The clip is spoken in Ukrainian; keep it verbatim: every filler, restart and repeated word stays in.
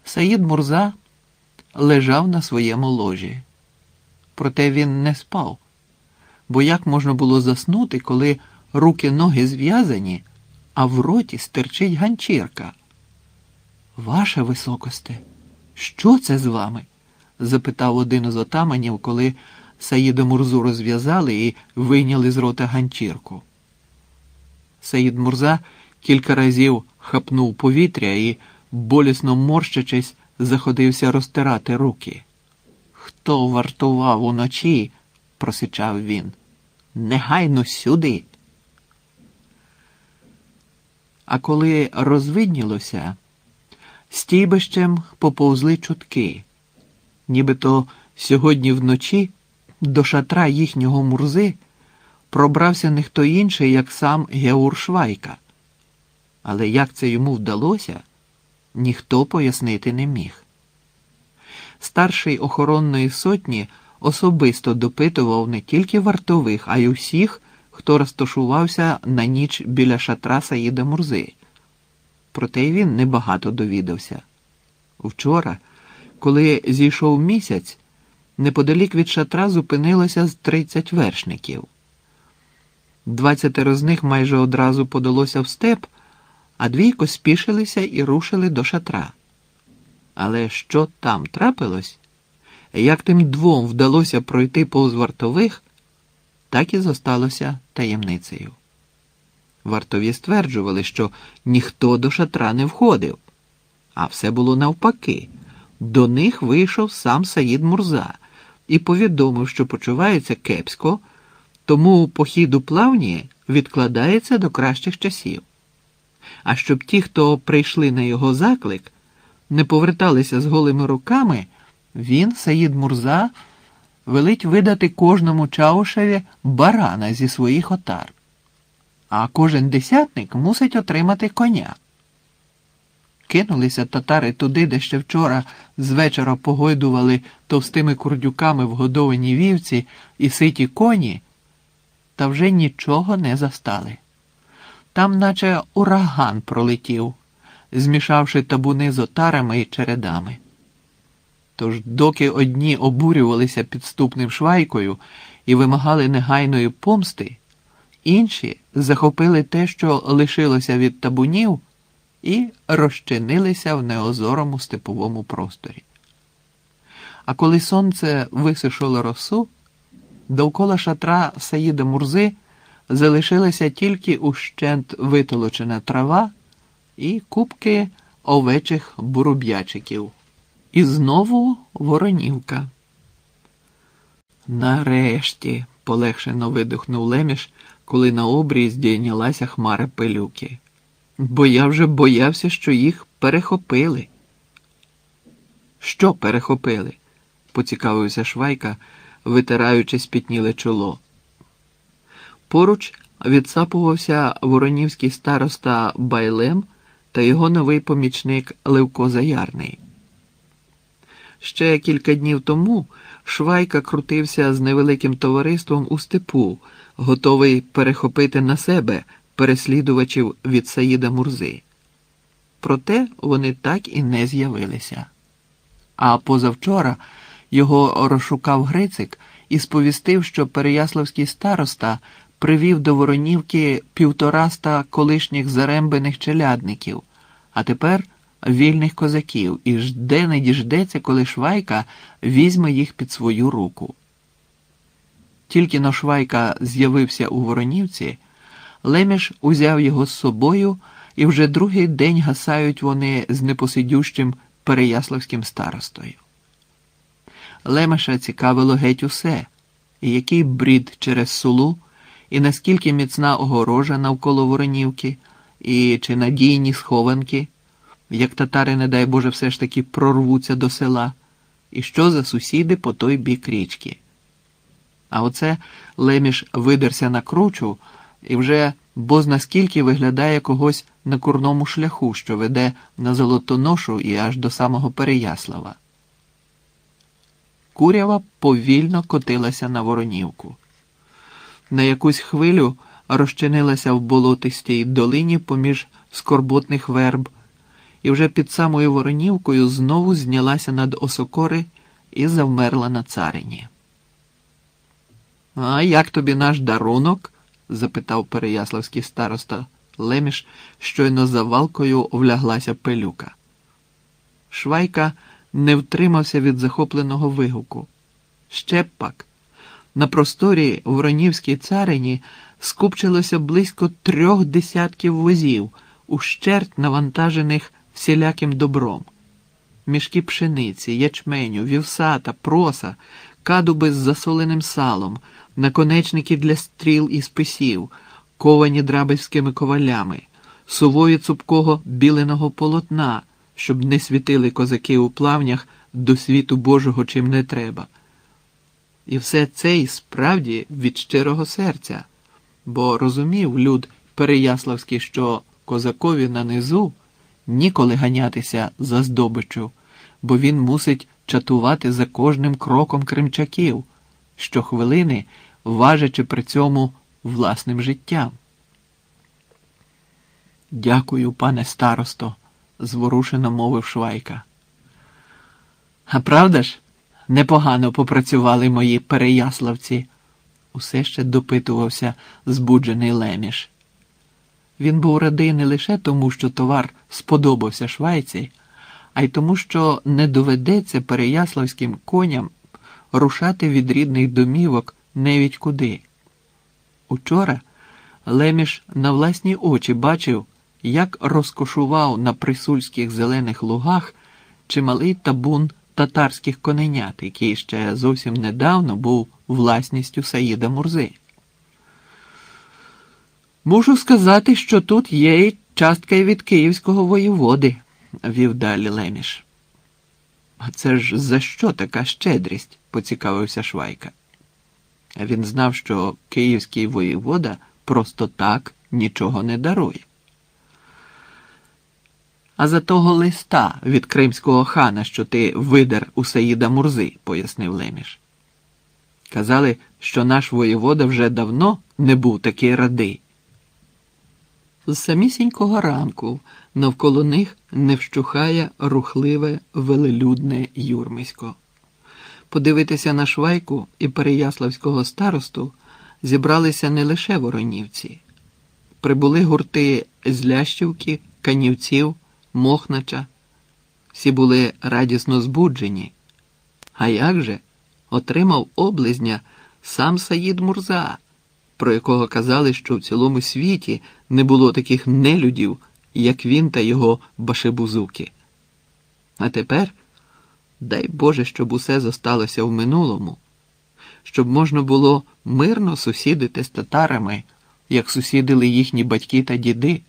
Саїд Мурза лежав на своєму ложі. Проте він не спав, бо як можна було заснути, коли руки-ноги зв'язані, а в роті стирчить ганчірка? «Ваше високосте, що це з вами?» – запитав один із отаманів, коли Саїда Мурзу розв'язали і вийняли з рота ганчірку. Саїд Мурза кілька разів хапнув повітря і, болісно морщачись, заходився розтирати руки. «Хто вартував уночі?» – просичав він. «Негайно сюди!» А коли розвиднілося, стійбищем поповзли чутки. Нібито сьогодні вночі до шатра їхнього Мурзи пробрався не хто інший, як сам Геур Швайка. Але як це йому вдалося, ніхто пояснити не міг. Старший охоронної сотні особисто допитував не тільки вартових, а й усіх, хто розташувався на ніч біля шатра Саїда Мурзи. Проте й він небагато довідався. Вчора, коли зійшов місяць, неподалік від шатра зупинилося з тридцять вершників. Двадцятеро з них майже одразу подалося в степ, а двійко спішилися і рушили до шатра. Але що там трапилось, як тим двом вдалося пройти повз вартових, так і зосталося таємницею. Вартові стверджували, що ніхто до шатра не входив, а все було навпаки. До них вийшов сам Саїд Мурза і повідомив, що почувається кепсько, тому похід у плавні відкладається до кращих часів. А щоб ті, хто прийшли на його заклик, не поверталися з голими руками, він, Саїд Мурза, велить видати кожному чаушеві барана зі своїх отар. А кожен десятник мусить отримати коня. Кинулися татари туди, де ще вчора з вечора погойдували товстими курдюками вгодовані вівці і ситі коні, та вже нічого не застали. Там наче ураган пролетів, змішавши табуни з отарами і чередами. Тож доки одні обурювалися підступним Швайкою і вимагали негайної помсти, інші захопили те, що лишилося від табунів, і розчинилися в неозорому степовому просторі. А коли сонце висушило росу, довкола шатра Саїда Мурзи залишилася тільки ущент витолочена трава і купки овечих буруб'ячиків. І знову Воронівка. «Нарешті!» – полегшено видихнув Леміш, коли на обрії здійнялася хмара пилюки. «Бо я вже боявся, що їх перехопили». «Що перехопили?» – поцікавився Швайка, витираючи спітніле чоло. Поруч відсапувався воронівський староста Байлем та його новий помічник Левко Заярний. Ще кілька днів тому Швайка крутився з невеликим товариством у степу, готовий перехопити на себе переслідувачів від Саїда Мурзи. Проте вони так і не з'явилися. А позавчора його розшукав Грицик і сповістив, що переяславський староста привів до Воронівки півтораста колишніх зарембених челядників, а тепер вільних козаків, і жде не діждеться, коли Швайка візьме їх під свою руку. Тільки но Швайка з'явився у Воронівці, Леміш узяв його з собою, і вже другий день гасають вони з непосидющим переяславським старостою. Лемеша цікавило геть усе, і який брід через Сулу, і наскільки міцна огорожа навколо Воронівки, і чи надійні схованки, як татари, не дай Боже, все ж таки прорвуться до села, і що за сусіди по той бік річки. А оце Леміш видерся на кручу і вже бозна скільки виглядає когось на курному шляху, що веде на Золотоношу і аж до самого Переяслава. Курява повільно котилася на Воронівку. На якусь хвилю розчинилася в болотистій долині поміж скорботних верб і вже під самою Воронівкою знову знялася над Осокори і завмерла на царині. «А як тобі наш дарунок?» – запитав переяславський староста Леміш, щойно за валкою вляглася пилюка. Швайка не втримався від захопленого вигуку. Ще б пак. На просторі Воронівській царині скупчилося близько трьох десятків возів, ущерть навантажених всіляким добром. Мішки пшениці, ячменю, вівса та проса, кадуби з засоленим салом, наконечники для стріл і списів, ковані драбівськими ковалями, сувої цупкого біленого полотна, щоб не світили козаки у плавнях до світу Божого чим не треба. І все це й справді від щирого серця, бо розумів люд переяславський, що козакові на низу ніколи ганятися за здобиччю, бо він мусить чатувати за кожним кроком кримчаків, щохвилини важачи при цьому власним життям. «Дякую, пане старосто», – зворушено мовив Швайка. «А правда ж, непогано попрацювали мої переяславці?» – усе ще допитувався збуджений Леміш. Він був радий не лише тому, що товар сподобався Швайці, а й тому, що не доведеться переяславським коням рушати від рідних домівок невідь куди. Учора Леміш на власні очі бачив, як розкошував на присульських зелених лугах чималий табун татарських коненят, який ще зовсім недавно був власністю Саїда Мурзи. «Мушу сказати, що тут є й частка й від київського воєводи», – вів далі Леміш. «А це ж за що така щедрість?» – поцікавився Швайка. Він знав, що київський воєвода просто так нічого не дарує. «А за того листа від кримського хана, що ти видер у Саїда Мурзи», – пояснив Леміш. «Казали, що наш воєвода вже давно не був такий радий». З самісінького ранку навколо них не вщухає рухливе велелюдне юрмисько. Подивитися на Швайку і переяславського старосту зібралися не лише воронівці. Прибули гурти з Лящівки, Канівців, Мохнача. Всі були радісно збуджені. А як же? Отримав облизня сам Саїд Мурза, про якого казали, що в цілому світі не було таких нелюдів, як він та його башибузуки. А тепер, дай Боже, щоб усе зосталося в минулому, щоб можна було мирно сусідити з татарами, як сусідили їхні батьки та діди,